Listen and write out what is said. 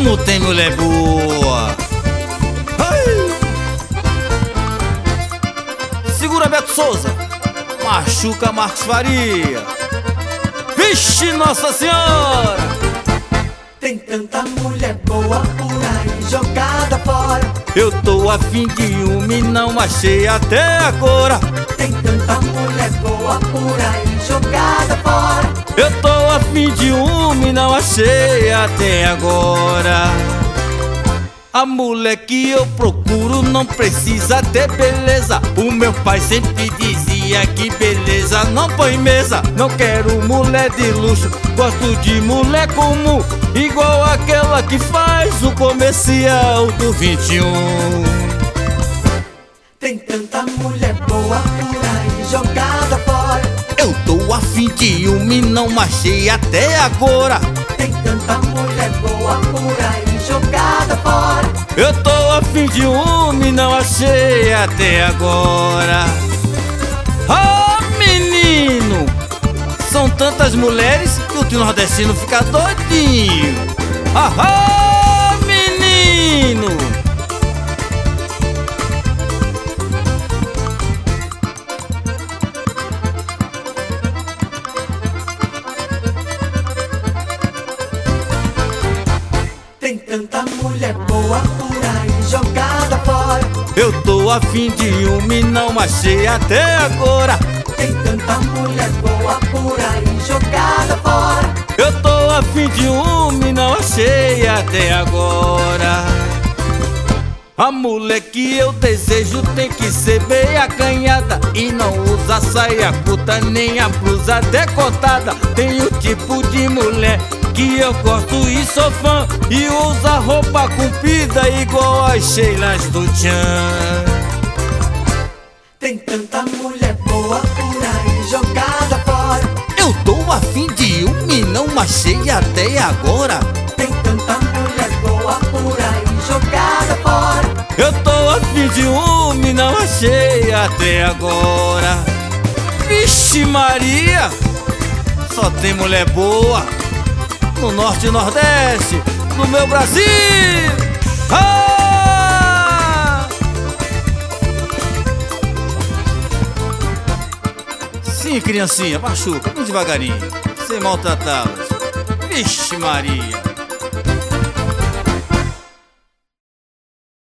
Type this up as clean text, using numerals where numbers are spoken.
não tem mulher boa. Ai. Segura Beto Souza, machuca Marcos Faria. Vixe, Nossa Senhora! Tem tanta mulher boa por aí jogada fora. Eu tô afim de uma e não achei até agora. Tem tanta mulher boa por aí jogada fora. Eu tô afim de uma e não achei até agora. A mulher que eu procuro não precisa ter beleza. O meu pai sempre dizia que beleza não põe mesa. Não quero mulher de luxo, gosto de mulher comum, igual aquela que faz o comercial do 21. Tem tanta mulher boa por aí jogada fora. Eu tô afim de uma e não achei até agora. Tem tanta mulher boa por aí jogada fora. Eu tô afim de uma e não achei até agora. Oh, menino! São tantas mulheres que o tio nordestino fica doidinho. Ah, oh, menino! Tem tanta mulher boa por aí jogada fora. Eu tô afim de uma e não achei até agora. Tem tanta mulher boa por aí jogada fora. Eu tô afim de uma e não achei até agora. A mulher que eu desejo tem que ser bem acanhada e não usa saia curta nem a blusa decotada. Tem o tipo de mulher que eu gosto e sou fã, e usa roupa comprida igual as Sheilas do Tchan. Tem tanta mulher boa por aí jogada fora. Eu tô afim de uma e não achei até agora. Tem tanta mulher boa por aí jogada fora. Eu tô afim de uma e não achei até agora. Vixe Maria, só tem mulher boa no norte e nordeste do meu Brasil. Ah! Sim, criancinha, machuca bem devagarinho, sem maltratá-las. Vixe Maria.